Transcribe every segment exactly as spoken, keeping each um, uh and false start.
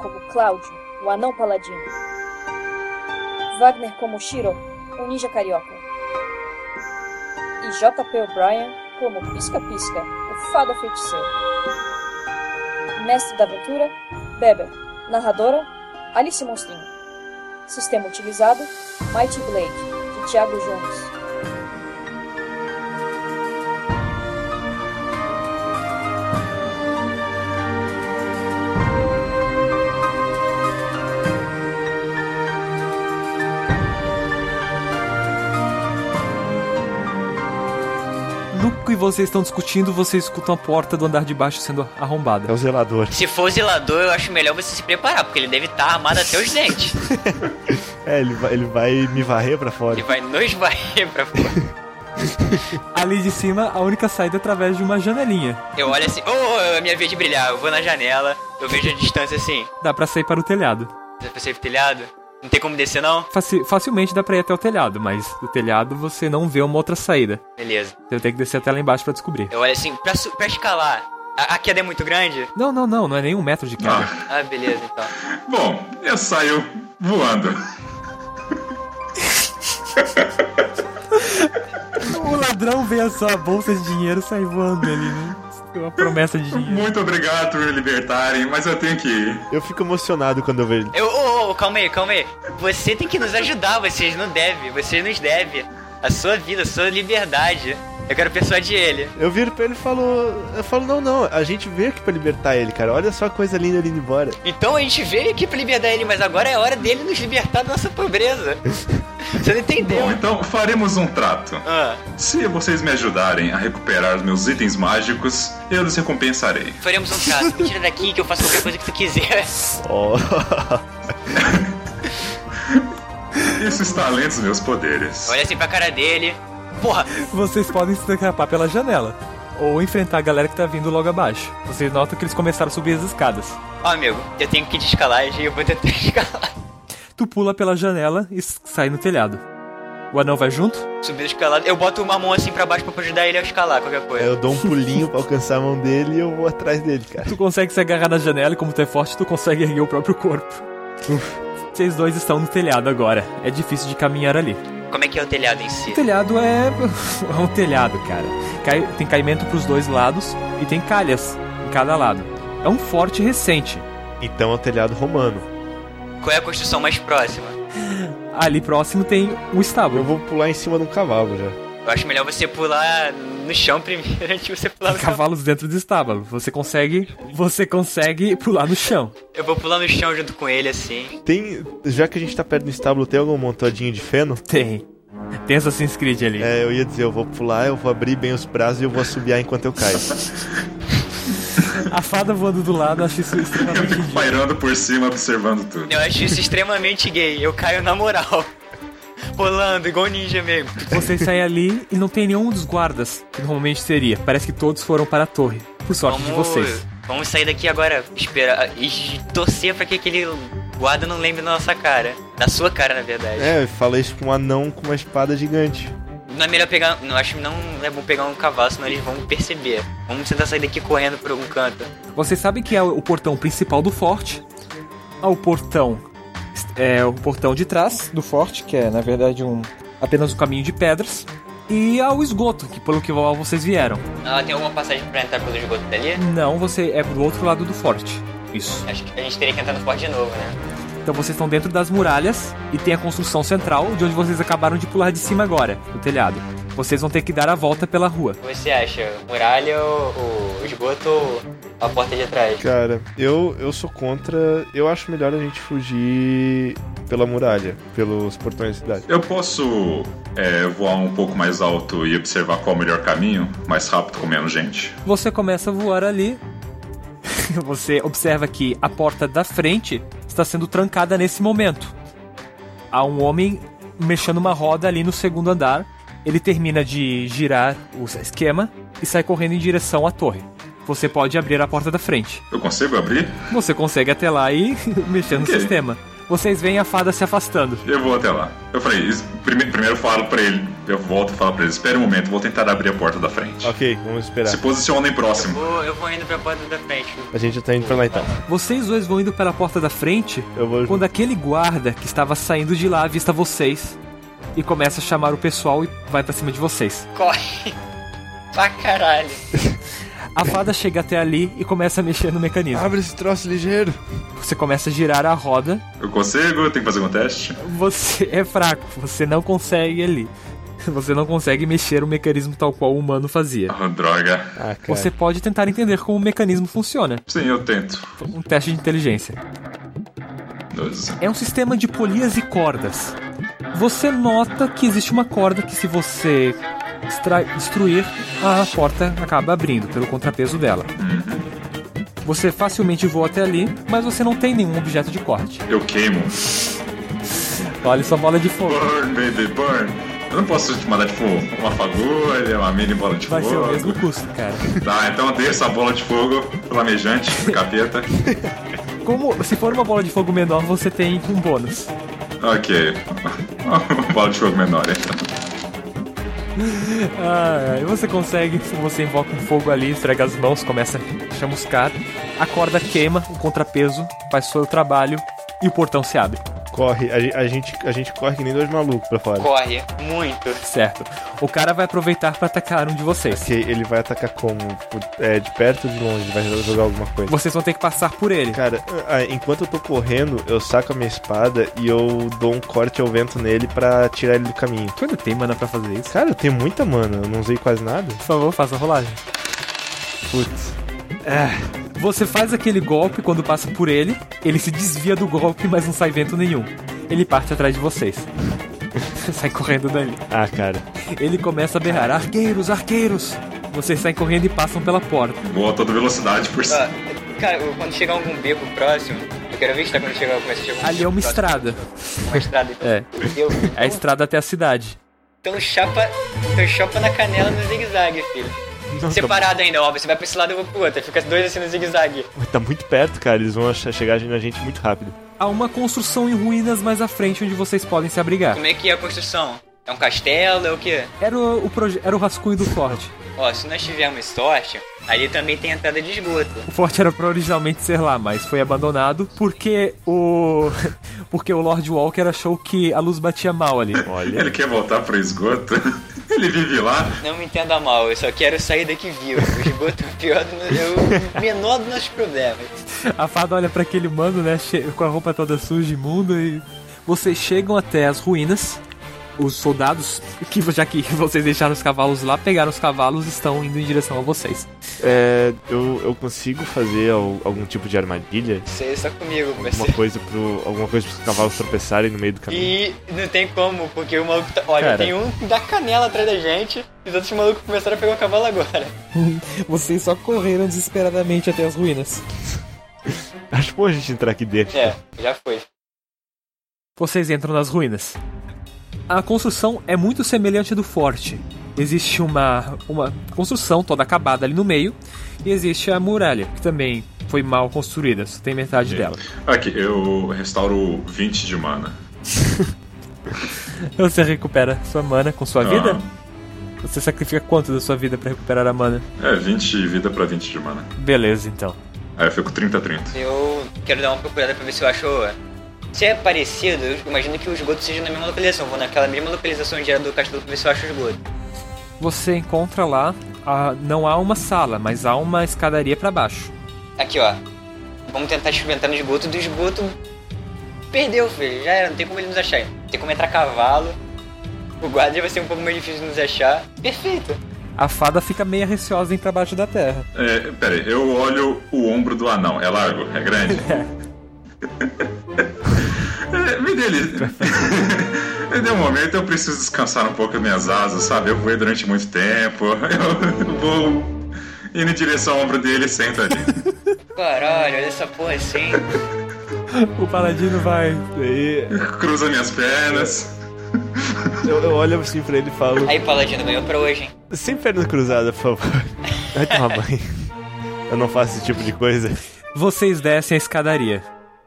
como Cláudio, o anão paladino. Wagner como Shiro, o ninja carioca. E J P O'Brien como Pisca Pisca, o fada feiticeiro. Mestre da aventura, Beber. Narradora, Alice Monstrinho. Sistema utilizado, Mighty Blade, de Thiago Jones. E vocês estão discutindo, vocês escutam a porta do andar de baixo sendo arrombada. É o zelador. Se for o zelador, eu acho melhor você se preparar, porque ele deve estar armado até os dentes. É, ele vai, ele vai me varrer pra fora. Ele vai nos varrer pra fora. Ali de cima, a única saída é através de uma janelinha. Eu olho assim, oh, é minha vez de brilhar, eu vou na janela, eu vejo a distância assim. Dá pra sair para o telhado. Dá pra sair pro telhado? Não tem como descer, não? Faci- facilmente dá pra ir até o telhado, mas do telhado você não vê uma outra saída. Beleza. Você tem que descer até lá embaixo pra descobrir. Eu olho assim, pra, su- pra escalar, a, a queda é muito grande? Não, não, não, não é nem um metro de queda. Ah, ah beleza, então. Bom, eu saio voando. O ladrão vê a sua bolsa de dinheiro e sai voando ali, né? Uma promessa de dinheiro. Muito obrigado por me libertarem, mas eu tenho que ir. Eu fico emocionado quando eu vejo. Eu, ô, ô, calma aí, calma aí. Você tem que nos ajudar, vocês não devem, vocês nos devem. A sua vida, a sua liberdade. Eu quero persuadir ele. Eu viro pra ele e falo... Eu falo, não, não, a gente veio aqui pra libertar ele, cara. Olha só a coisa linda ele indo embora. Então a gente veio aqui pra libertar ele, mas agora é hora dele nos libertar da nossa pobreza. Você não entendeu? Bom, então faremos um trato. Ah. Se vocês me ajudarem a recuperar os meus itens mágicos, eu lhes recompensarei. Faremos um trato. Me tira daqui que eu faço qualquer coisa que tu quiser. Oh. Isso está além dos meus poderes. Olha assim pra cara dele. Porra! Vocês podem se escapar pela janela ou enfrentar a galera que tá vindo logo abaixo. Vocês notam que eles começaram a subir as escadas. Ó, amigo, eu tenho que ir de escalagem e eu vou tentar escalar. Tu pula pela janela e sai no telhado. O anão vai junto? Subir escalado. Eu boto uma mão assim pra baixo pra ajudar ele a escalar, qualquer coisa. Eu dou um pulinho pra alcançar a mão dele e eu vou atrás dele, cara. Tu consegue se agarrar na janela e como tu é forte, tu consegue erguer o próprio corpo. Uf. Vocês dois estão no telhado agora. É difícil de caminhar ali. Como é que é o telhado em si? O telhado é... é um telhado, cara. Cai... Tem caimento pros dois lados e tem calhas em cada lado. É um forte recente. Então é o telhado romano. Qual é a construção mais próxima? Ali próximo tem um estábulo. Eu vou pular em cima de um cavalo já. Eu acho melhor você pular no chão primeiro antes de você pular no chão. Cavalos dentro do estábulo. Você consegue... Você consegue pular no chão. Eu vou pular no chão junto com ele, assim. Tem... Já que a gente tá perto do estábulo, tem algum montadinho de feno? Tem. Tem Assassin's Creed ali. É, eu ia dizer, eu vou pular, eu vou abrir bem os braços e eu vou assobiar enquanto eu caio. A fada voando do lado, eu acho isso extremamente Eu fico pairando por cima, observando tudo. Eu acho isso extremamente gay. Eu caio na moral. Rolando, igual ninja mesmo. Vocês saem ali e não tem nenhum dos guardas que normalmente seria. Parece que todos foram para a torre. Por sorte vamos, de vocês. Vamos sair daqui agora, esperar e torcer pra que aquele guarda não lembre da nossa cara. Da sua cara, na verdade. É, eu falei isso com um anão com uma espada gigante. Não é melhor pegar... Não, acho que não é bom pegar um cavalo, senão eles vão perceber. Vamos tentar sair daqui correndo por algum canto. Vocês sabem que é o portão principal do forte. Há o portão... É o portão de trás do forte, que é, na verdade, um apenas um caminho de pedras. E há o esgoto, que pelo que vocês vieram. Ah, tem alguma passagem pra entrar pelo esgoto dali? Não, você é pro outro lado do forte. Isso. Acho que a gente teria que entrar no forte de novo, né? Então vocês estão dentro das muralhas e tem a construção central, de onde vocês acabaram de pular de cima agora, no telhado. Vocês vão ter que dar a volta pela rua. O que você acha? Muralha ou o esgoto ou a porta de trás? Cara, eu, eu sou contra... Eu acho melhor a gente fugir pela muralha, pelos portões da cidade. Eu posso é, voar um pouco mais alto e observar qual é o melhor caminho, mais rápido com menos gente? Você começa a voar ali. Você observa que a porta da frente está sendo trancada nesse momento. Há um homem mexendo uma roda ali no segundo andar. Ele termina de girar o esquema e sai correndo em direção à torre. Você pode abrir a porta da frente. Eu consigo abrir? Você consegue até lá e mexer no sistema. Vocês veem a fada se afastando. Eu vou até lá. Eu falei, isso, prime, primeiro eu falo pra ele, eu volto e falo pra ele, espera um momento, vou tentar abrir a porta da frente. Ok, vamos esperar. Se posicionem próximo. Eu vou, eu vou indo pra porta da frente. A gente já tá indo pra lá então. Vocês dois vão indo pela porta da frente, Eu vou... quando aquele guarda que estava saindo de lá avista vocês e começa a chamar o pessoal e vai pra cima de vocês. Corre. Pra caralho. A fada chega até ali e começa a mexer no mecanismo. Abre esse troço ligeiro. Você começa a girar a roda. Eu consigo? Tem que fazer um teste? Você é fraco, você não consegue ali. Você não consegue mexer o mecanismo tal qual o humano fazia. Oh, droga. Ah, cara. Você pode tentar entender como o mecanismo funciona. Sim, eu tento. Um teste de inteligência. doze. É um sistema de polias e cordas. Você nota que existe uma corda que, se você extra- destruir, a porta acaba abrindo pelo contrapeso dela. Você facilmente voa até ali, mas você não tem nenhum objeto de corte. Eu queimo. Olha sua bola de fogo. Burn, baby, burn. Eu não posso te mandar, tipo, uma fagulha, uma mini bola de Vai fogo. ser o mesmo custo, cara. Tá, então eu dei essa bola de fogo flamejante, capeta. Como se for uma bola de fogo menor, você tem um bônus. Ok. Uma bola de fogo menor, então. Ah, e você consegue, você invoca um fogo ali, esfrega as mãos, começa a chamuscar. A corda queima, o contrapeso faz seu trabalho e o portão se abre. Corre, a, a, gente, a gente corre que nem dois malucos pra fora. Corre. Muito. Certo. O cara vai aproveitar pra atacar um de vocês. Ok, ele vai atacar como? Por- É, de perto ou de longe? Vai jogar alguma coisa? Vocês vão ter que passar por ele. Cara, ah, enquanto eu tô correndo, eu saco a minha espada e eu dou um corte ao vento nele pra tirar ele do caminho. Tu ainda tem mana pra fazer isso? Cara, eu tenho muita mana, eu não usei quase nada. Por favor, faça a rolagem. Putz. Você faz aquele golpe quando passa por ele, ele se desvia do golpe, mas não sai vento nenhum. Ele parte atrás de vocês. Sai correndo dali. Ah, cara. Ele começa a berrar: arqueiros, arqueiros! Vocês saem correndo e passam pela porta. Vou a toda velocidade por Ó, cima. cara, eu- quando chegar algum beco próximo, eu quero ver se tá quando chegar, começa a chegar algum Ali é uma beco próximo. estrada. Uma estrada. Então, É. eu, É a estrada até a cidade. então chapa, então chapa na canela no zigue-zague, filho. Não, Separado ainda, ó. Você vai pra esse lado e eu vou pro outro. Fica dois assim no zigue-zague. Tá, tá muito perto, cara. Eles vão ach- chegar na gente muito rápido. Há uma construção em ruínas mais à frente onde vocês podem se abrigar. Como é que é a construção? É um castelo? É o quê? Era o, o, proje- era o rascunho do forte. Ó, se nós tivermos sorte, ali também tem entrada de esgoto. O forte era pra originalmente ser lá, mas foi abandonado porque o. Porque o Lord Walker achou que a luz batia mal ali. Olha. Ele quer voltar pro esgoto? Ele vive lá? Não me entenda mal, eu só quero sair daqui vivo. O esgoto é o pior do é o menor dos nossos problemas. A fada olha pra aquele mano, né, che- com a roupa toda suja, imunda, e vocês chegam até as ruínas. Os soldados, que já que vocês deixaram os cavalos lá, pegaram os cavalos e estão indo em direção a vocês. É, eu, eu consigo fazer al- algum tipo de armadilha? Isso aí é só comigo, Alguma comecei. coisa pro, alguma coisa pros cavalos tropeçarem no meio do caminho? E não tem como, porque o maluco tá... Olha, Cara. tem um da canela atrás da gente, e os outros malucos começaram a pegar o cavalo agora. Vocês só correram desesperadamente até as ruínas. Acho bom a gente entrar aqui dentro. É, já foi. Vocês entram nas ruínas. A construção é muito semelhante do forte. Existe uma, uma construção toda acabada ali no meio, e existe a muralha, que também foi mal construída, só tem metade dela. Aqui, eu restauro vinte de mana. Você recupera sua mana com sua Ah. vida? Você sacrifica quanto da sua vida pra recuperar a mana? É, vinte de vida pra vinte de mana. Beleza, então. Aí eu fico trinta a trinta. Eu quero dar uma procurada pra ver se eu acho... Se é parecido, eu imagino que o esgoto seja na mesma localização. Vou naquela mesma localização onde era do castelo pra ver se eu acho o esgoto. Você encontra lá, ah, não há uma sala, mas há uma escadaria pra baixo. Aqui, ó. Vamos tentar experimentar no esgoto. Do esgoto... Perdeu, filho. Já era, não tem como ele nos achar. Tem como entrar a cavalo. O guarda vai ser um pouco mais difícil de nos achar. Perfeito. A fada fica meio receosa em ir pra baixo da terra. É, pera aí, eu olho o ombro do anão. É largo? É grande? É, me dê ele. Me dê um momento, eu preciso descansar um pouco as minhas asas, sabe? Eu voei durante muito tempo. Eu vou indo em direção ao ombro dele e sento ali. Caralho, olha essa porra assim. O paladino vai... Daí Cruza minhas pernas. eu, eu olho assim pra ele e falo: Aí, Paladino, ganhou pra hoje, hein? sem perna cruzada, por favor. Vai tomar banho. Eu não faço esse tipo de coisa. Vocês descem a escadaria.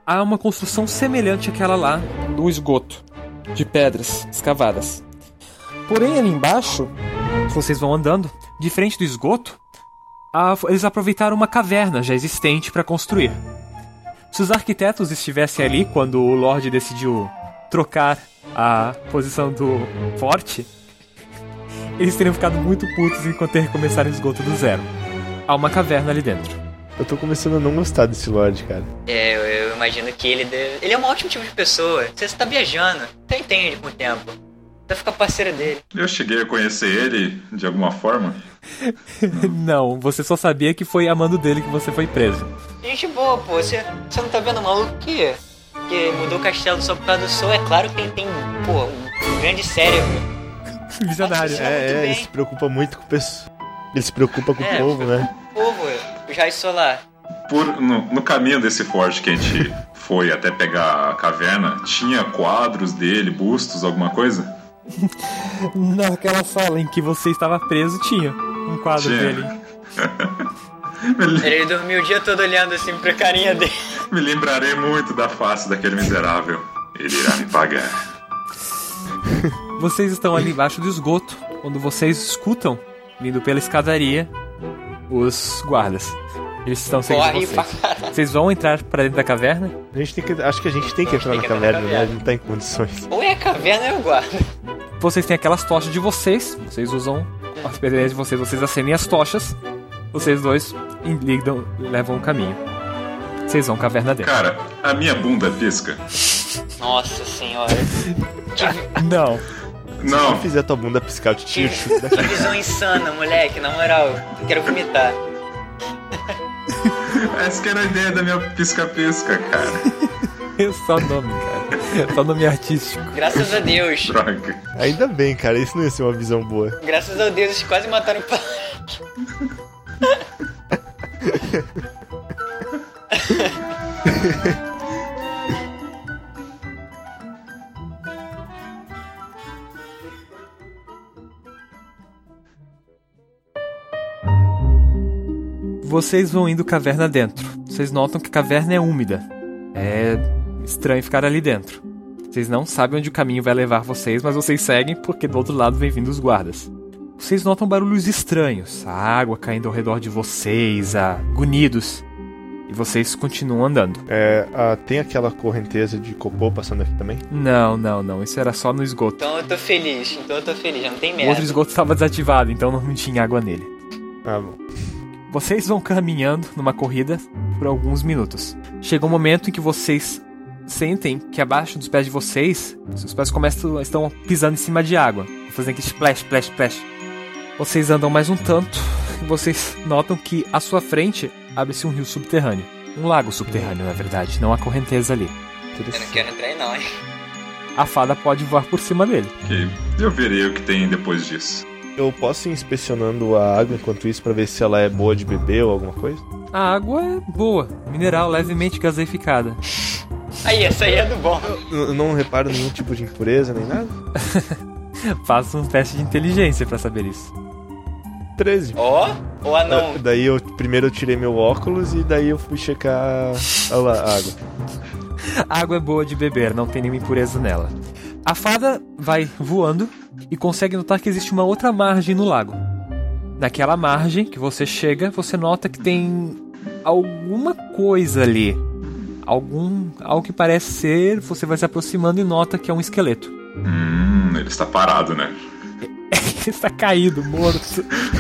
há uma construção semelhante àquela lá do esgoto, de pedras escavadas. Porém, ali embaixo, vocês vão andando, de frente do esgoto, a, eles aproveitaram uma caverna já existente para construir. Se os arquitetos estivessem ali quando o Lorde decidiu trocar a posição do forte, eles teriam ficado muito putos enquanto recomeçaram o esgoto do zero. Há uma caverna ali dentro. Eu tô começando a não gostar desse Lorde, cara. É, eu, eu imagino que ele deve... Ele é um ótimo tipo de pessoa. Você tá viajando, você entende com o tempo. Você fica parceiro dele. Eu cheguei a conhecer ele de alguma forma? Não, você só sabia que foi amando dele que você foi preso. Gente boa, pô. Você, você não tá vendo o maluco que, que mudou o castelo só por causa do sol? É claro que ele tem, pô, um grande cérebro. Visionário. Nossa, É, muito é, bem. ele se preocupa muito com o pessoal. Ele se preocupa com É, o povo, né? Povo, o Jai Solar. Por, no, no caminho desse forte que a gente foi até pegar a caverna, tinha quadros dele, bustos, alguma coisa? Naquela sala em que você estava preso, tinha um quadro Tinha. dele. me, Ele dormiu o dia todo olhando assim pra carinha dele. me lembrarei muito da face daquele miserável. Ele irá me pagar. Vocês estão ali embaixo do esgoto, quando vocês escutam, vindo pela escadaria, os guardas. Eles estão seguindo Corre pra vocês. caralho. Vocês vão entrar para dentro da caverna? A gente tem que, acho que a gente tem que A gente entrar tem na que entrar na caverna, né? A caverna. gente não tá em condições. Ou é a caverna ou é o guarda. Vocês têm aquelas tochas de vocês, vocês usam as experiência de vocês, vocês acendem as tochas, vocês dois ligam, levam o caminho. Vocês vão caverna dentro. Cara, a minha bunda pisca. Nossa senhora. Que, Não. Se Não, eu fizer tua bunda piscar, eu te tiro o chute que daqui. visão insana, moleque. Na moral, eu quero vomitar. essa que era a ideia da minha pisca-pisca, cara. É só nome, cara. É só nome artístico. Graças a Deus. Droga. Ainda bem, cara, isso não ia ser uma visão boa. Graças a Deus, eles quase mataram o pai. Vocês vão indo caverna dentro. Vocês notam que a caverna é úmida. É estranho ficar ali dentro. Vocês não sabem onde o caminho vai levar vocês, mas vocês seguem porque do outro lado vem vindo os guardas. Vocês notam barulhos estranhos, a água caindo ao redor de vocês, a grunhidos. E vocês continuam andando. É, ah, tem aquela correnteza de cocô passando aqui também? Não, não, não. Isso era só no esgoto. Então eu tô feliz. Então eu tô feliz. Já não tem O merda. outro esgoto estava desativado, então não tinha água nele. Ah, bom. Vocês vão caminhando numa corrida por alguns minutos. Chega um momento em que vocês sentem que abaixo dos pés de vocês, seus pés começam, estão pisando em cima de água, fazendo aquele splash, splash, splash. Vocês andam mais um tanto e vocês notam que à sua frente abre-se um rio subterrâneo. Um lago subterrâneo, na verdade, não a correnteza ali. Eu não quero entrar aí não, hein. A fada pode voar por cima dele. Ok, eu verei o que tem depois disso. Eu posso ir inspecionando a água enquanto isso pra ver se ela é boa de beber ou alguma coisa? A água é boa, mineral, levemente gaseificada. Aí, essa aí é do bom. Eu não reparo nenhum tipo de impureza nem nada? Faça um teste de inteligência pra saber isso. treze. Ó, oh, o anão. Ah, daí eu primeiro eu tirei meu óculos e daí eu fui checar a, la- a água. A água é boa de beber, não tem nenhuma impureza nela. A fada vai voando e consegue notar que existe uma outra margem no lago. Naquela margem que você chega, você nota que tem alguma coisa ali. Algum, algo que parece ser, você vai se aproximando e nota que é um esqueleto. Hum, ele está parado, né? Ele está caído, morto.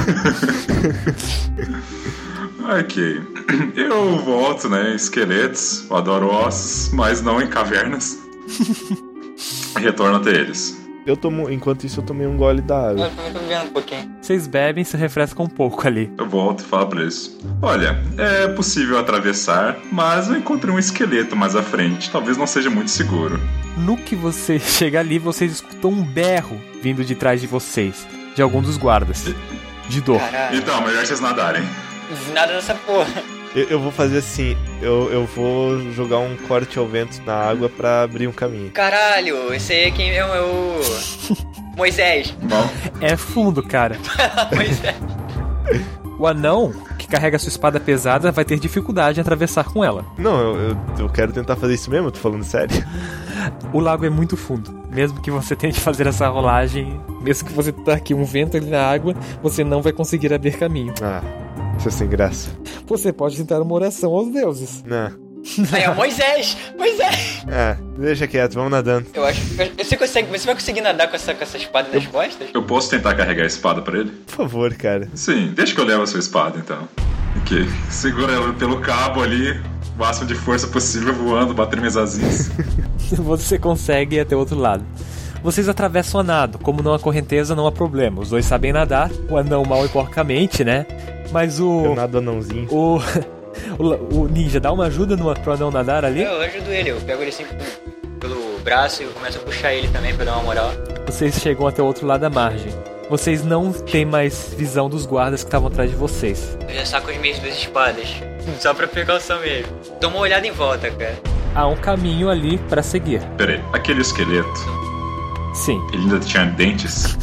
Ok. Eu volto, né? Esqueletos, eu adoro ossos, mas não em cavernas. Retorno até eles. Eu tomo, enquanto isso eu tomei um gole da água. Eu também tô vendo um pouquinho. Vocês bebem e se refrescam um pouco ali. Eu volto e falo pra eles: olha, é possível atravessar, mas eu encontrei um esqueleto mais à frente. Talvez não seja muito seguro. No que você chega ali, vocês escutam um berro vindo de trás de vocês, de algum dos guardas. De dor. Caralho. Então, melhor vocês nadarem. Nada dessa porra. Eu, eu vou fazer assim, eu, eu vou jogar um corte ao vento na água pra abrir um caminho. Caralho, esse aí é quem é o... é o... Moisés. Bom, É fundo, cara. Moisés. O anão, que que carrega a sua espada pesada vai ter dificuldade em atravessar com ela. Não, eu, eu, eu quero tentar fazer isso mesmo, eu tô falando sério. O lago é muito fundo. Mesmo que você tente fazer essa rolagem, mesmo que você taque um vento ali na água, você não vai conseguir abrir caminho. Ah, isso é sem graça. Você pode tentar uma oração aos deuses. Não. Aí, ó, Moisés! Moisés! É, deixa quieto, vamos nadando. Eu acho que você consegue. Você vai conseguir nadar com essa, com essa espada nas costas? Eu posso tentar carregar a espada pra ele? Por favor, cara. Sim, deixa que eu levo a sua espada então. Ok, segura ela pelo cabo ali, o máximo de força possível voando, batendo minhas asinhas. Você consegue ir até o outro lado. Vocês atravessam a nado. Como não há correnteza, não há problema. Os dois sabem nadar, o anão mal e porcamente, né? Mas o... Eu nado anãozinho. O... O, o ninja dá uma ajuda no, pro anão nadar ali? Eu ajudo ele, eu pego ele assim pelo braço e eu começo a puxar ele também pra dar uma moral. Vocês chegam até o outro lado da margem. Vocês não têm mais visão dos guardas que estavam atrás de vocês. Eu já saco as minhas duas espadas, só pra precaução mesmo. Dou uma olhada em volta, cara. Há um caminho ali pra seguir. Pera aí, aquele esqueleto, Sim. ele ainda tinha dentes?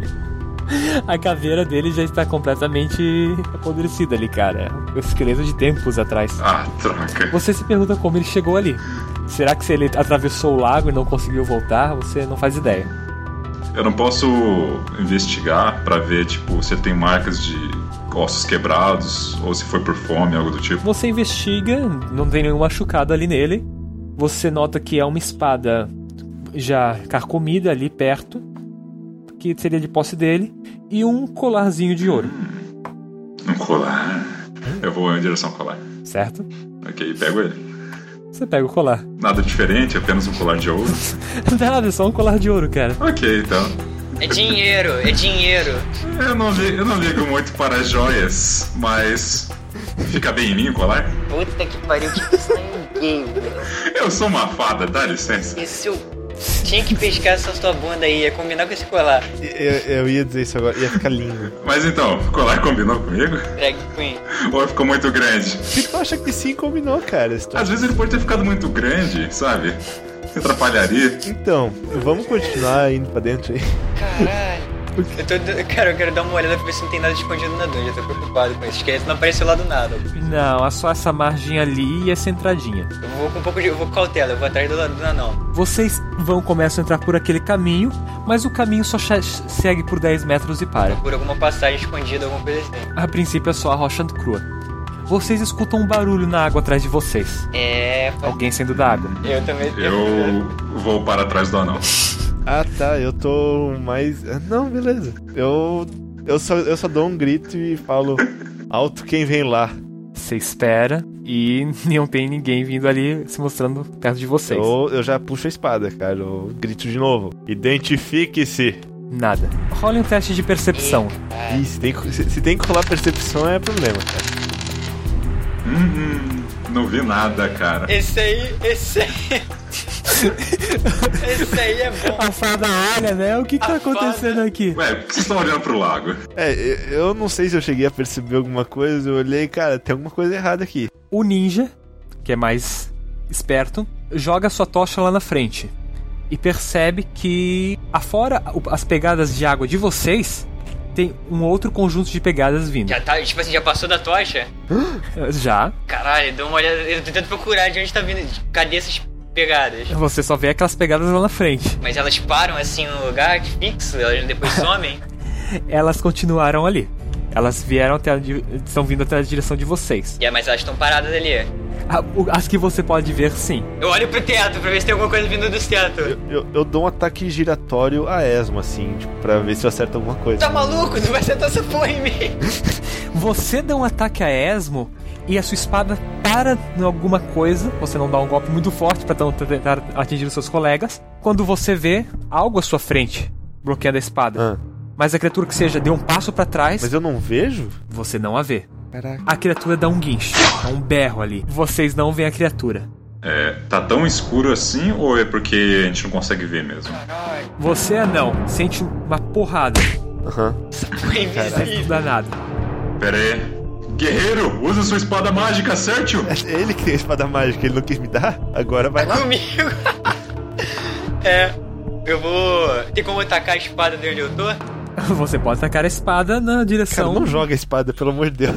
A caveira dele já está completamente apodrecida ali, cara. O esqueleto de tempos atrás. Ah, troca. Você se pergunta como ele chegou ali. Será que se ele atravessou o lago e não conseguiu voltar? Você não faz ideia. Eu não posso investigar pra ver, tipo, se ele tem marcas de ossos quebrados ou se foi por fome, algo do tipo. Você investiga, não tem nenhum machucado ali nele. Você nota que é uma espada já carcomida ali perto, que seria de posse dele, e um colarzinho de ouro. Um colar. Eu vou em direção ao colar. Certo? Ok, pego ele. Você pega o colar. Nada diferente, apenas um colar de ouro. Nada, é só um colar de ouro, cara. Ok, então. É dinheiro, é dinheiro. Eu não, li, eu não ligo muito para joias, mas... Fica bem em mim o colar? Puta que pariu, que isso não é gay, velho. Eu sou uma fada, dá licença. Isso eu... Tinha que pescar essa tua bunda aí, ia combinar com esse colar. Eu, eu ia dizer isso agora, ia ficar lindo. Mas então, o colar combinou comigo? Drag Queen. Ou ficou muito grande? Por que tu acha que sim combinou, cara? Tô... Às vezes ele pode ter ficado muito grande, sabe? Atrapalharia. Então, vamos continuar indo pra dentro aí. Caralho. Eu tô, cara, eu quero dar uma olhada pra ver se não tem nada escondido na dungeon. Eu tô preocupado com isso. Esquece, não apareceu lá do nada. Não, é só essa margem ali e essa entradinha. Eu vou com um pouco de. Eu vou com cautela, eu vou atrás do, do anão. Vocês vão começam a entrar por aquele caminho, mas o caminho só segue por dez metros e para. Por alguma passagem escondida, alguma coisa assim. A princípio é só a rocha crua. Vocês escutam um barulho na água atrás de vocês. É. Alguém saindo da água. Eu também. Eu vou para trás do anão. Ah, tá, eu tô mais... Não, beleza. Eu eu só, eu só dou um grito e falo alto quem vem lá. Você espera e não tem ninguém vindo ali se mostrando perto de vocês. Eu, eu já puxo a espada, cara. Eu grito de novo. Identifique-se. Nada. Role um teste de percepção. Ih, se tem, se, se tem que rolar percepção é problema, cara. Hum, não vi nada, cara. Esse aí, esse aí. Esse aí é bom. A fada olha, né? O que que tá A acontecendo fada... aqui? Ué, por que vocês estão olhando pro lago? É, eu não sei se eu cheguei a perceber alguma coisa. Eu olhei, cara, tem alguma coisa errada aqui. O ninja, que é mais esperto, joga sua tocha lá na frente e percebe que afora as pegadas de água de vocês, tem um outro conjunto de pegadas vindo. Já tá, tipo assim, já passou da tocha? Já. Caralho, dá uma olhada. Eu tô tentando procurar de onde tá vindo. Cadê essas pegadas? Você só vê aquelas pegadas lá na frente. Mas elas param assim no lugar fixo, elas depois somem. Elas continuaram ali. Elas vieram até a, estão vindo até a direção de vocês. É, mas elas estão paradas ali. As que você pode ver, sim. Eu olho pro teto pra ver se tem alguma coisa vindo do teto. Eu, eu, eu dou um ataque giratório a esmo, assim, tipo, pra ver se eu acerto alguma coisa. Tá maluco? Tu vai acertar essa porra em mim. Você dá um ataque a esmo e a sua espada para em alguma coisa. Você não dá um golpe muito forte pra tentar atingir os seus colegas. Quando você vê algo à sua frente, bloqueando a espada. Ah. Mas a criatura que seja deu um passo pra trás. Mas eu não vejo? Você não a vê. Caraca. A criatura dá um guincho, dá um berro ali. Vocês não veem a criatura. É, tá tão escuro assim ou é porque a gente não consegue ver mesmo? Você, não, sente uma porrada. Aham. Foi invisível. Danado. Pera aí. Guerreiro, usa sua espada mágica, certo? É ele que tem a espada mágica, ele não quis me dar? Agora vai lá. Comigo. É, eu vou... Tem como tacar a espada de onde eu tô? Você pode tacar a espada na direção... Cara, não joga a espada, pelo amor de Deus.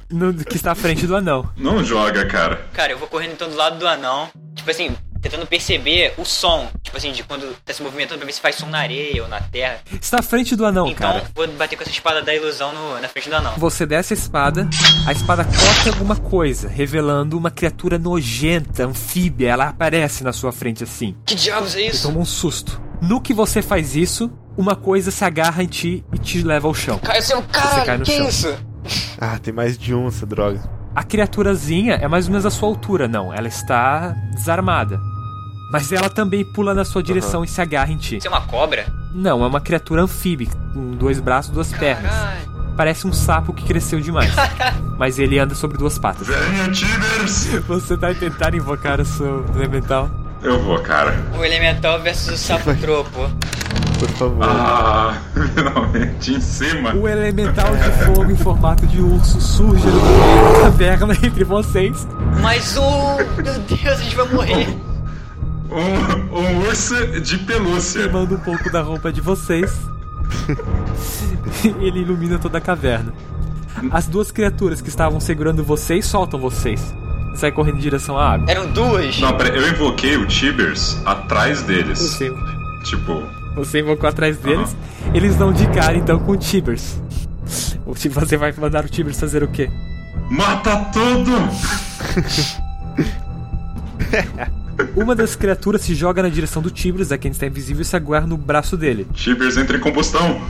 no, que está à frente do anão. Não joga, cara. Cara, eu vou correndo então do lado do anão. Tipo assim, tentando perceber o som. Tipo assim, de quando tá se movimentando pra ver se faz som na areia ou na terra. Está à frente do anão, Então, cara. vou bater com essa espada da ilusão no, na frente do anão. Você desce a espada, a espada corta alguma coisa, revelando uma criatura nojenta, anfíbia. Ela aparece na sua frente assim. Que diabos é Você isso? toma um susto. No que você faz isso, uma coisa se agarra em ti e te leva ao chão. Cara, você é um caralho, cai no que chão. isso? Ah, tem mais de um, essa droga. A criaturazinha é mais ou menos a sua altura, não. Ela está desarmada. Mas ela também pula na sua direção e se agarra em ti. Você é uma cobra? Não, é uma criatura anfíbia, com dois braços e duas pernas. Caralho. Parece um sapo que cresceu demais. Mas ele anda sobre duas patas. Venha, Tibers! Você vai tentar invocar o seu elemental? Eu vou, cara. O elemental versus o sapo tropo. Por favor. Ah, finalmente em cima. O elemental de fogo em formato de urso surge no meio da caverna entre vocês. Mas o... Meu Deus, a gente vai morrer. Um, um urso de pelúcia. Queimando um pouco da roupa de vocês. Ele ilumina toda a caverna. As duas criaturas que estavam segurando vocês soltam vocês. Sai correndo em direção à água. Eram duas. Não, peraí, eu invoquei o Tibers atrás deles. Você, Tipo, você invocou atrás deles. Eles dão de cara então com o Tibers. O Ti- Você vai mandar o Tibers fazer o quê? mata tudo! Uma das criaturas se joga na direção do Tibers, a quem está invisível, e se agarra no braço dele. Tibers entra em combustão.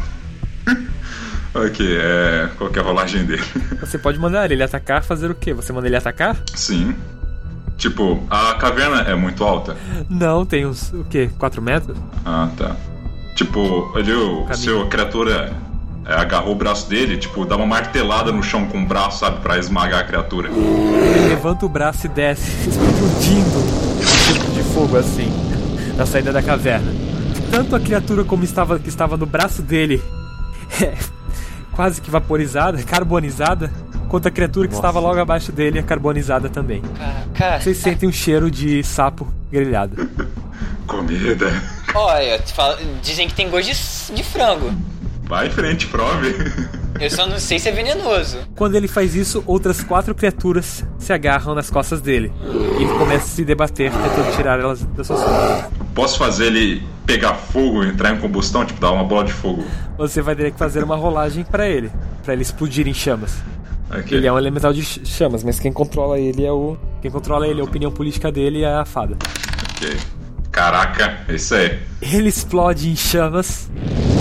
Ok, é. Qual que é a rolagem dele? Você pode mandar ele atacar, fazer o quê? Você manda ele atacar? Sim. Tipo, a caverna é muito alta. Não, tem uns, o quê? quatro metros? Ah, tá. Tipo, ali o Caminho. seu criatura é, agarrou o braço dele, tipo, dá uma martelada no chão com o braço, sabe, pra esmagar a criatura. Ele levanta o braço e desce, explodindo um círculo de fogo assim, na saída da caverna. Tanto a criatura como estava, que estava no braço dele é quase que vaporizada, carbonizada, quanto a criatura que Nossa. estava logo abaixo dele é carbonizada também. Cara, cara. Vocês sentem um cheiro de sapo grelhado. Comida. Olha, tu fala- dizem que tem gosto de, de frango. Vai em frente, prove. Eu só não sei se é venenoso. Quando ele faz isso, outras quatro criaturas se agarram nas costas dele. E ele começa a se debater, tentando tirar elas das suas costas. Posso fazer ele pegar fogo, entrar em combustão, tipo, dar uma bola de fogo? Você vai ter que fazer uma rolagem pra ele, pra ele explodir em chamas. Ok. Ele é um elemental de ch- chamas, mas quem controla ele é o... Quem controla ele, a opinião política dele é a fada. Ok. Caraca, é isso aí. Ele explode em chamas,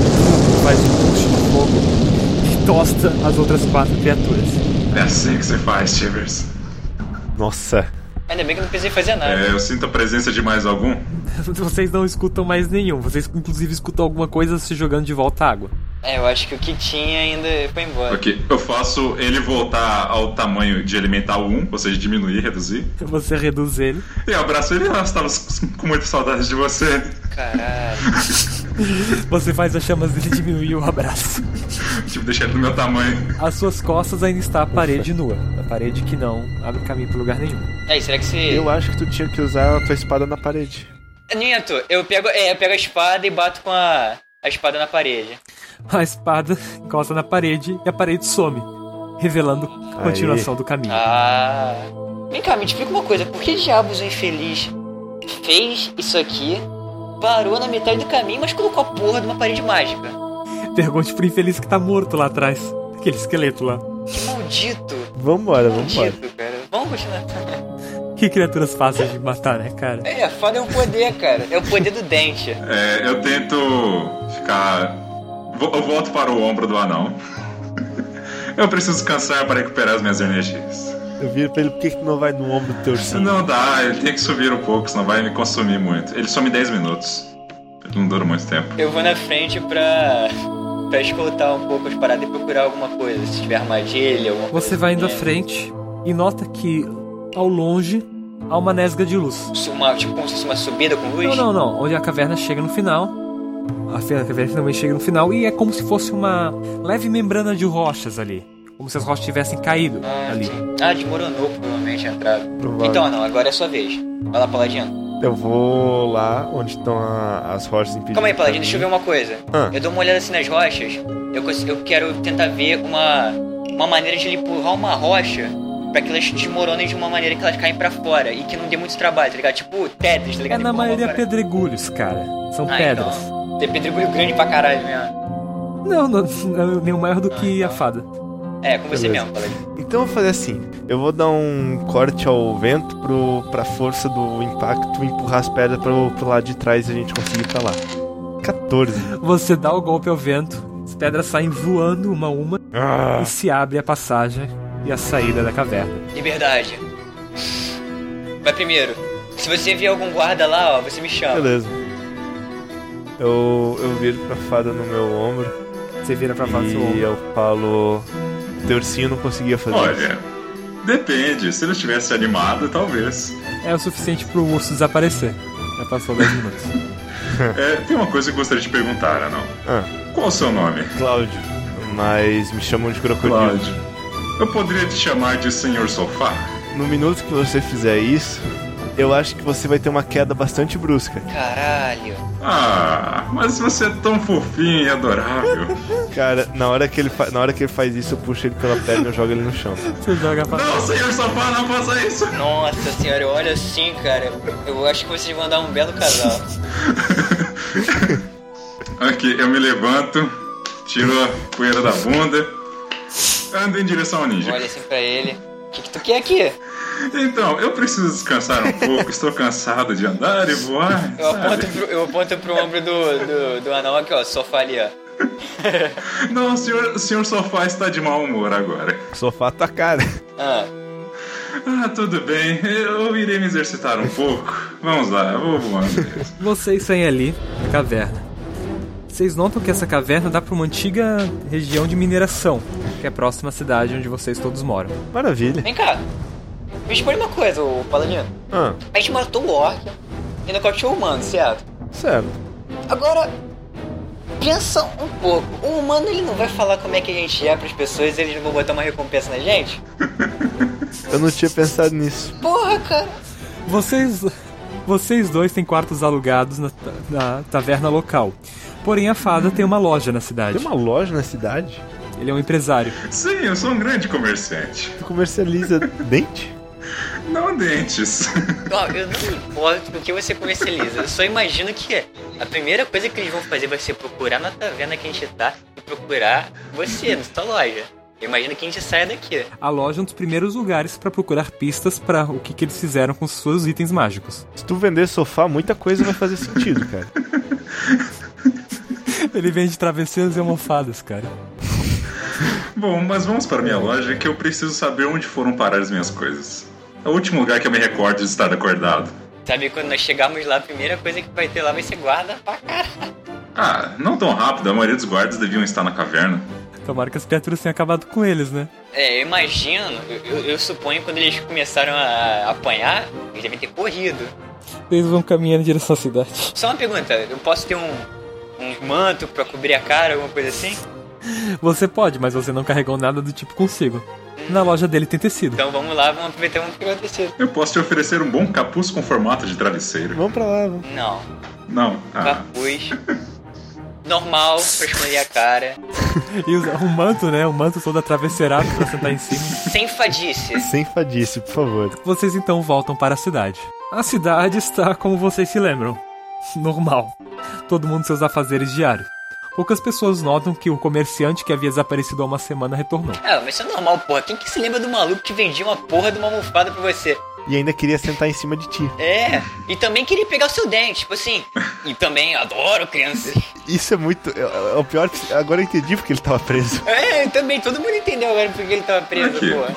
faz um puxo de fogo e tosta as outras quatro criaturas. É assim que se faz, Tibers. Nossa. Ainda bem que eu não precisei fazer nada. É, eu sinto a presença de mais algum. Vocês não escutam mais nenhum. Vocês inclusive escutam alguma coisa se jogando de volta à água. É, eu acho que o que tinha ainda foi embora. Ok, eu faço ele voltar ao tamanho de elemental um, ou seja, diminuir, reduzir. Você reduz ele. E eu abraço ele, nós estava com muita saudade de você. Caralho. Você faz as chamas dele diminuir o abraço. Tipo, deixar ele do meu tamanho. Às suas costas ainda está a parede nua. A parede que não abre caminho para lugar nenhum. Aí, será que você... Eu acho que tu tinha que usar a tua espada na parede. Ninto, eu pego, é, eu pego a espada e bato com a, a espada na parede. A espada encosta na parede e a parede some, revelando a continuação do caminho. Ah... Vem cá, me explica uma coisa. Por que diabos o infeliz fez isso aqui, parou na metade do caminho, mas colocou a porra de uma parede mágica? Pergunte pro infeliz que tá morto lá atrás. Aquele esqueleto lá. Que maldito. Vambora, vambora. Maldito, cara. Vamos continuar. Que criaturas fáceis de matar, né, cara? É, a fada é o poder, cara. É o poder do dente. É, eu tento ficar... Vo- Eu volto para o ombro do anão. Eu preciso descansar para recuperar as minhas energias. Eu viro pra ele, por que que tu não vai no ombro do teu ursinho? Não dá, ele tem que subir um pouco, senão vai me consumir muito. Ele some dez minutos. Ele não dura muito tempo. Eu vou na frente pra... pra escoltar um pouco as paradas e procurar alguma coisa. Se tiver armadilha, alguma coisa. Você vai indo à assim. frente e nota que, ao longe, há uma nesga de luz. Uma, tipo como se fosse uma subida com luz? Não, não, não. Onde a caverna chega no final. A fe- a caverna também chega no final e é como se fosse uma leve membrana de rochas ali. Como se as rochas tivessem caído Ah, ali. sim. Ah, desmoronou provavelmente a entrada. Provável. Então, não, agora é a sua vez. Vai lá, Paladino. Eu vou lá onde estão a- as rochas impedindo. Calma aí, o Paladino, caminho. deixa eu ver uma coisa. Ah. Eu dou uma olhada assim nas rochas. Eu, cons- eu quero tentar ver uma uma maneira de ele empurrar uma rocha pra que elas desmoronem de uma maneira que elas caem pra fora e que não dê muito trabalho, tá ligado? Tipo Tetris, tá É ligado? na Empurrar maioria uma para- pedregulhos, cara. São Ah, pedras. Então. Tem pedregulho grande pra caralho mesmo. Não, não, não, nenhum maior do que a fada. É, com você Beleza. mesmo, Paladino. Então eu vou fazer assim. Eu vou dar um corte ao vento pro, pra força do impacto empurrar as pedras pro, pro lado de trás e a gente conseguir ir pra lá. quatorze. Você dá o golpe ao vento, as pedras saem voando uma a uma Ah, e se abre a passagem e a saída da caverna. Liberdade. Vai primeiro. Se você ver algum guarda lá, ó, você me chama. beleza. Eu, eu viro pra fada no meu ombro Você vira pra fada do seu e ombro. eu falo... Teu ursinho não conseguia fazer isso. Olha, depende. Se ele estivesse animado, talvez. É o suficiente pro urso desaparecer. Já passou dez minutos. É, tem uma coisa que eu gostaria de perguntar, Anão. Ah, Qual o seu nome? Cláudio. Mas me chamam de crocodilo. Cláudio. Eu poderia te chamar de Senhor Sofá? No minuto que você fizer isso, eu acho que você vai ter uma queda bastante brusca. Caralho. Ah, mas você é tão fofinho e adorável. Cara, na hora que ele, fa- na hora que ele faz isso, eu puxo ele pela perna e eu jogo ele no chão. Você joga pra... Não, Senhor Sofá, não faça isso! Nossa senhora, eu olho assim, cara. Eu acho que vocês vão dar um belo casal. Ok, eu me levanto, tiro a poeira da bunda, ando em direção ao ninja. Olha assim pra ele. O que, que tu quer aqui? Então, eu preciso descansar um pouco, estou cansado de andar e voar, Eu aponto sabe? pro, eu aponto pro ombro do, do, do anão aqui, ó. Sofá ali, ó. Não, o senhor, o senhor Sofá está de mau humor agora. O sofá tá cara. Ah, Ah, tudo bem, eu irei me exercitar um pouco. Vamos lá, eu vou voando mesmo. Vocês saem ali da caverna. Vocês notam que essa caverna dá pra uma antiga região de mineração, que é próxima à cidade onde vocês todos moram. Maravilha. vem cá. Me explica uma coisa, ô Paladino. Ah, A gente matou o orc e nocauteou o humano, certo? certo. Agora, pensa um pouco. O humano, ele não vai falar como é que a gente é pras pessoas e eles não vão botar uma recompensa na gente? Eu não tinha pensado nisso. Porra, cara. Vocês, vocês dois têm quartos alugados na, na taverna local. Porém, a fada tem uma loja na cidade. Tem uma loja na cidade? Ele é um empresário. Sim, eu sou um grande comerciante. Tu comercializa dente? Não dentes. Ó, eu não me importo com o que você comercializa. Eu só imagino que a primeira coisa que eles vão fazer vai ser procurar na taverna que a gente tá e procurar você, na sua loja. Eu imagino que a gente saia daqui. A loja é um dos primeiros lugares para procurar pistas para o que, que eles fizeram com os seus itens mágicos. Se tu vender sofá, muita coisa vai fazer sentido, cara. Ele vende travesseiros e almofadas, cara. Bom, mas vamos para minha loja que eu preciso saber onde foram parar as minhas coisas. É o último lugar que eu me recordo de estar acordado. Sabe, quando nós chegarmos lá, a primeira coisa que vai ter lá vai ser guarda pra caralho. Ah, não tão rápido, a maioria dos guardas deviam estar na caverna. Tomara que as criaturas tenham acabado com eles, né? É, eu imagino, eu, eu, eu suponho que quando eles começaram a apanhar, eles devem ter corrido. Eles vão caminhando em direção à cidade. Só uma pergunta, eu posso ter um, um manto pra cobrir a cara, alguma coisa assim? Você pode, mas você não carregou nada do tipo consigo. Na loja dele tem tecido. Então vamos lá, vamos aproveitar e vamos pegar o tecido. Eu posso te oferecer um bom capuz com formato de travesseiro. Vamos pra lá, vamos. Não, Não? Ah, capuz normal pra esconder a cara, E usa um manto, né? Um manto todo atravesseirado pra sentar em cima. sem fadice. Sem fadice, por favor. Vocês então voltam para a cidade. A cidade está como vocês se lembram. Normal. Todo mundo seus afazeres diários. Poucas pessoas notam que o comerciante que havia desaparecido há uma semana retornou. Ah, mas isso é normal, porra. Quem que se lembra do maluco que vendia uma porra de uma almofada pra você? E ainda queria sentar em cima de ti. É, e também queria pegar o seu dente, tipo assim. E também adoro crianças. Isso é muito... É, é o pior... Agora eu entendi porque ele tava preso. É, também, todo mundo entendeu agora porque ele tava preso, Aqui. porra.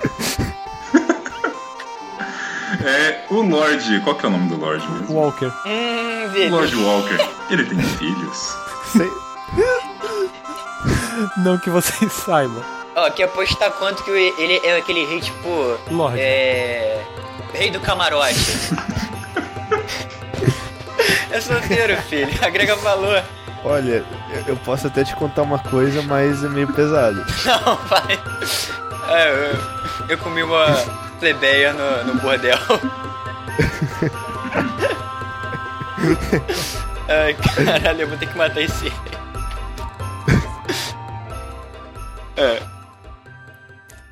é o Lorde. Qual que é o nome do Lorde mesmo? Walker. Hum, O dele. Lorde Walker. Ele tem filhos? Sei... Não que vocês saibam. Ó, quer apostar quanto que ele é aquele rei, tipo... Lorde. É... Rei do camarote. É solteiro, filho. A Grega falou. Olha, eu- eu posso até te contar uma coisa, mas é meio pesado. Não, pai. É, eu, eu comi uma plebeia no, no bordel. Ai, caralho, eu vou ter que matar esse rei. É.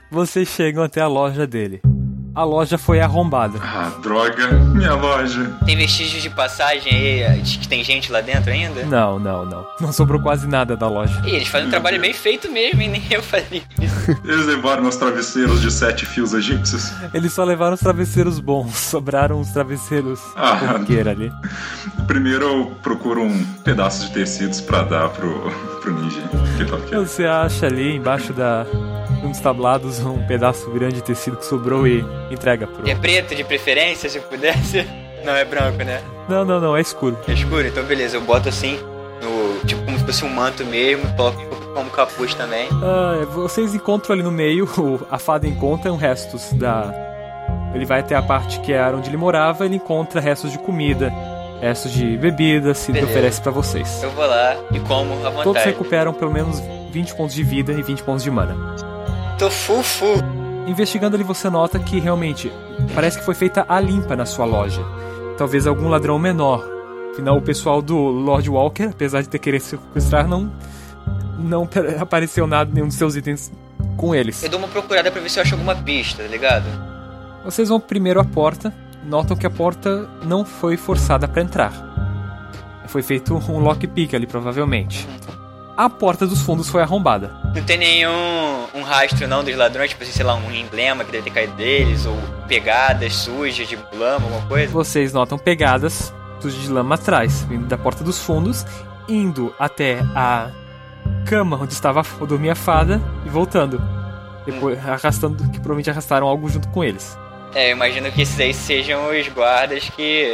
Vocês chegam até a loja dele. A loja foi arrombada. Ah, droga, minha loja. Tem vestígios de passagem aí, de que tem gente lá dentro ainda? Não, não, não. Não sobrou quase nada da loja. Ih, eles fazem um trabalho bem feito mesmo, e nem eu faria isso. Eles levaram meus travesseiros de sete fios egípcios. Eles só levaram os travesseiros bons. Sobraram os travesseiros Ah. corriqueira ali. Primeiro eu procuro um pedaço de tecidos pra dar pro, pro ninja. Que tal que é? Você acha ali embaixo da... uns tablados um pedaço grande de tecido que sobrou e entrega pro... E é preto de preferência, se pudesse? Não, é branco, né? Não, não, não, é escuro. É escuro? Então beleza, eu boto assim, no, tipo como se fosse um manto mesmo, coloco como capuz também. Ah, vocês encontram ali no meio, o- a fada encontra um restos da... Ele vai até a parte que era onde ele morava, ele encontra restos de comida, restos de bebida, se Beleza. oferece pra vocês. Eu vou lá e como à Todos vontade. recuperam pelo menos vinte pontos de vida e vinte pontos de mana. Tô full, full. Investigando ali você nota que realmente parece que foi feita a limpa na sua loja. Talvez algum ladrão menor. Afinal, o pessoal do Lord Walker, apesar de ter querido sequestrar, não, não pe- apareceu nada, nenhum dos seus itens com eles. Eu dou uma procurada pra ver se eu acho alguma pista, tá ligado? Vocês vão primeiro à porta, notam que a porta não foi forçada pra entrar. Foi feito um lockpick ali, provavelmente. A porta dos fundos foi arrombada. Não tem nenhum um rastro não dos ladrões, tipo assim, sei lá, um emblema que deve ter caído deles, ou pegadas sujas de lama, alguma coisa. Vocês notam pegadas sujas de lama atrás, vindo da porta dos fundos, indo até a cama onde estava a dormia a fada e voltando. Depois arrastando, que provavelmente arrastaram algo junto com eles. É, eu imagino que esses aí sejam os guardas que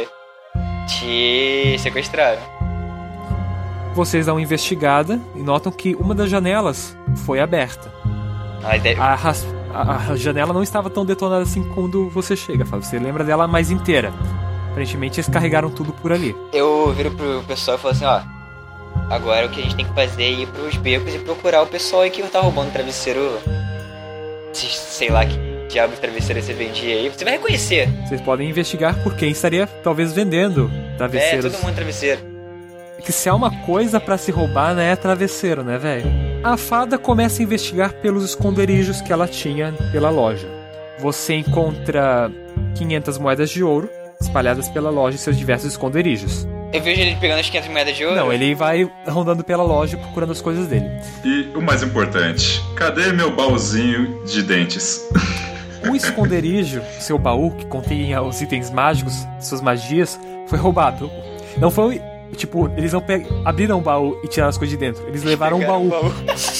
te sequestraram. Vocês dão uma investigada e notam que uma das janelas foi aberta. Mas deve... A, ras- a- a janela não estava tão detonada assim quando você chega, Fábio. Você lembra dela mais inteira. Aparentemente eles carregaram tudo por ali. Eu viro pro pessoal e falo assim, ó, agora o que a gente tem que fazer é ir pros becos e procurar o pessoal aí que tá roubando travesseiro. Se- Sei lá que diabo de travesseiro você vendia aí. Você vai reconhecer. Vocês podem investigar por quem estaria talvez vendendo É, travesseiros. todo mundo travesseiro. Que se há uma coisa pra se roubar, né, é travesseiro, né, velho? A fada começa a investigar pelos esconderijos que ela tinha pela loja. Você encontra quinhentas moedas de ouro espalhadas pela loja em seus diversos esconderijos. Eu vejo ele pegando as quinhentas moedas de ouro. Não, ele vai rondando pela loja procurando as coisas dele. E o mais importante, cadê meu baúzinho de dentes? O esconderijo, seu baú, que continha os itens mágicos, suas magias, foi roubado. Não foi, tipo, eles não pe- abriram o baú e tiraram as coisas de dentro. Eles levaram o Pegaram baú.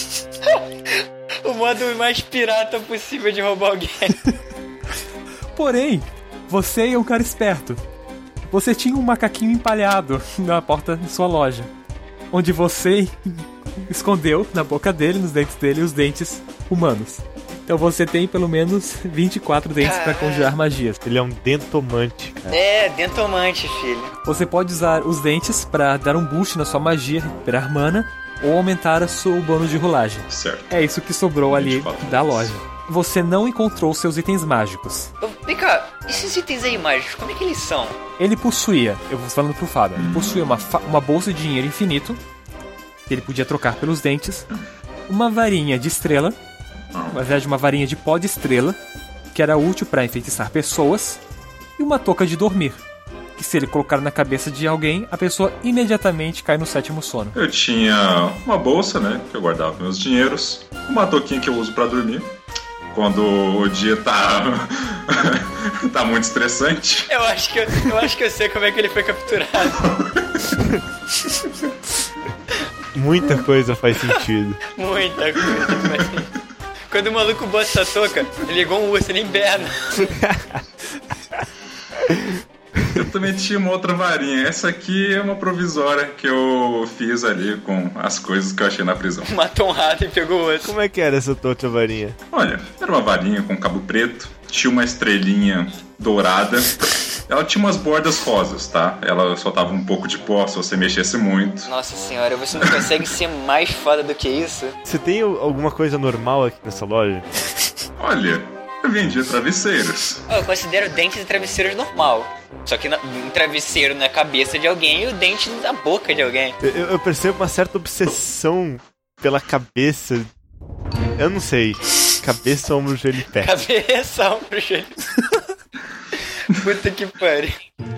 O modo mais pirata possível de roubar alguém. Porém, você é um cara esperto. Você tinha um macaquinho empalhado na porta de sua loja, onde você escondeu na boca dele, nos dentes dele, os dentes humanos. Então você tem pelo menos vinte e quatro dentes para conjurar magias. Ele é um dentomante, cara. É, dentomante, filho. Você pode usar os dentes para dar um boost na sua magia, recuperar mana, ou aumentar o seu bônus de rolagem. Certo. É isso que sobrou ali vinte e quatro da dentes. loja. Você não encontrou seus itens mágicos. Ô, Vem cá, esses itens aí mágicos, como é que eles são? Ele possuía, eu vou falando pro Fábio, ele possuía uma, fa- uma bolsa de dinheiro infinito, que ele podia trocar pelos dentes, uma varinha de estrela, na verdade uma varinha de pó de estrela, que era útil para enfeitiçar pessoas, e uma touca de dormir, que se ele colocar na cabeça de alguém, a pessoa imediatamente cai no sétimo sono. Eu tinha uma bolsa, né, que eu guardava meus dinheiros, uma touquinha que eu uso pra dormir, quando o dia tá tá muito estressante. Eu acho que eu, eu acho que eu sei como é que ele foi capturado. Muita coisa faz sentido. Muita coisa. Mas... Quando o maluco bota essa touca, ele é igual um urso, ele inverna. Eu também tinha uma outra varinha. Essa aqui é uma provisória que eu fiz ali com as coisas que eu achei na prisão. Matou um rato e pegou o outro. Como é que era essa outra varinha? Olha, era uma varinha com cabo preto, tinha uma estrelinha dourada. Ela tinha umas bordas rosas, tá? Ela soltava um pouco de pó se você mexesse muito. Nossa senhora, você não consegue ser mais foda do que isso? Você tem alguma coisa normal aqui nessa loja? Olha, eu vendia travesseiros. Eu considero dentes e travesseiros normal. Só que na- um travesseiro na cabeça de alguém e o dente na boca de alguém. Eu, eu percebo uma certa obsessão pela cabeça. Eu não sei. cabeça, ombro, joelho e pé. Cabeça, ombro, joelho. Puta que pariu.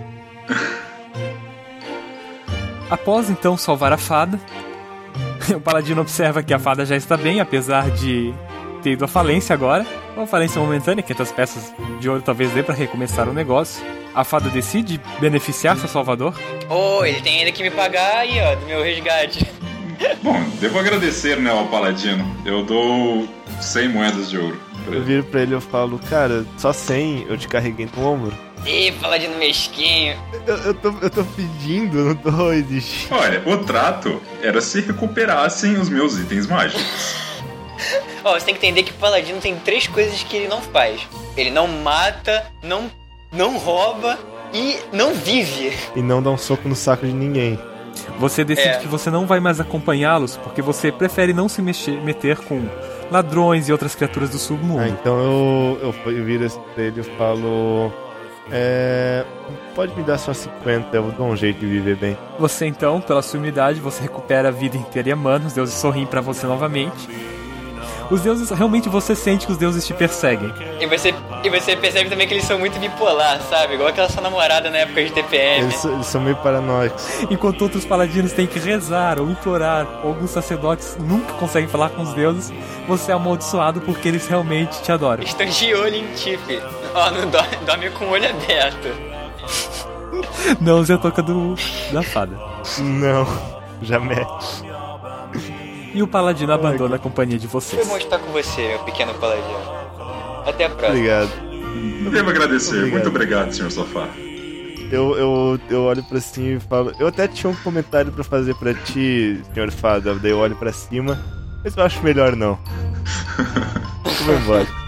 Após então salvar a fada, o paladino observa que a fada já está bem, apesar de ter ido à falência agora. Uma falência momentânea, que as peças de ouro talvez dê para recomeçar o negócio. A fada decide beneficiar seu salvador. Oh, ele tem ainda que me pagar aí, ó, do meu resgate. Bom, devo agradecer, né, ao paladino. Eu dou cem moedas de ouro pra Eu ele. viro pra ele e eu falo, cara, só cem eu te carreguei no ombro. Ih, paladino mesquinho. Eu, eu, tô, eu tô pedindo, não tô exigindo. Olha, o trato era se recuperassem os meus itens mágicos. Ó, você tem que entender que o paladino tem três coisas que ele não faz. Ele não mata, não, não rouba e não vive. E não dá um soco no saco de ninguém. Você decide É. que você não vai mais acompanhá-los, porque você prefere não se mexer, meter com ladrões e outras criaturas do submundo. Ah, então eu, eu, eu viro esse pra ele e falo... É... Pode me dar só cinquenta, eu dou um jeito de viver bem. Você então, pela sua humildade, você recupera a vida inteira e a mana, os deuses sorriem pra você novamente. Os deuses, realmente você sente que os deuses te perseguem. E você, e você percebe também que eles são muito bipolar, sabe? Igual aquela sua namorada na época de T P M. Eles, eles são meio paranoicos. Enquanto outros paladinos têm que rezar ou implorar, ou alguns sacerdotes nunca conseguem falar com os deuses, você é amaldiçoado porque eles realmente te adoram. Estão de olho em ti, filho. Ó, não dorme, dorme com o olho aberto. Não use a toca do, da fada. Não, já mete. E o paladino abandona a companhia de Foi vocês. bom estar com você, meu pequeno paladino. Até a próxima. Obrigado. Eu devo agradecer. Obrigado. Muito obrigado, senhor Sofá. Eu, eu, eu olho pra cima e falo... Eu até tinha um comentário pra fazer pra ti, senhor Fada. Daí eu olho pra cima, mas eu acho melhor não. Eu vou embora.